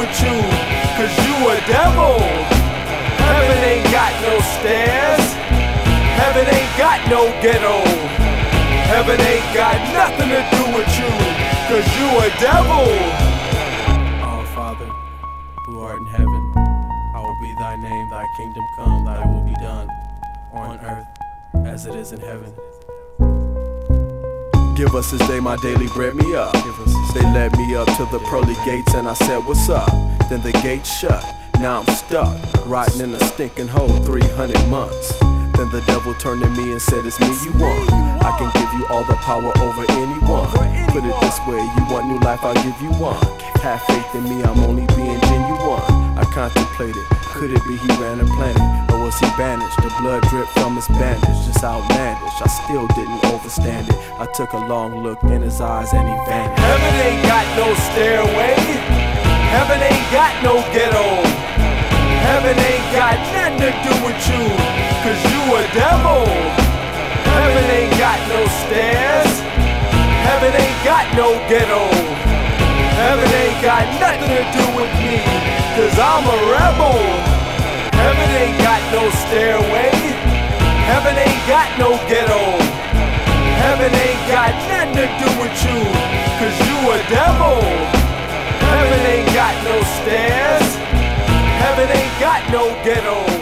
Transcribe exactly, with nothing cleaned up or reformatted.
with you, cause you a devil. Heaven ain't got no stairs, heaven ain't got no ghetto. Heaven ain't got nothing to do with you, cause you a devil. Our Father, who art in heaven, hallowed be thy name, thy kingdom come, thy will be done, on earth as it is in heaven. Give us this day my daily bread, me up. They led me up to the pearly gates and I said, what's up? Then the gates shut, now I'm stuck, rotting in a stinking hole three hundred months. Then the devil turned to me and said, it's me you want. I can give you all the power over anyone. Put it this way, you want new life, I'll give you one. Have faith in me, I'm only being genuine. I contemplated, could it be he ran a planet? Or was he banished? The blood dripped from his bandage, just outlandish. I still didn't overstand it. I took a long look in his eyes and he vanished. Heaven ain't got no stairway, heaven ain't got no ghetto. Heaven ain't got nothing to do with you, cause you a devil. Heaven ain't got no stairs, heaven ain't got no ghetto. Heaven ain't got nothing to do with me, cause I'm a rebel. Heaven ain't got no stairway, heaven ain't got no ghetto. Heaven ain't got nothing to do with you, cause you a devil. Heaven ain't got no stairs, heaven ain't got no ghetto.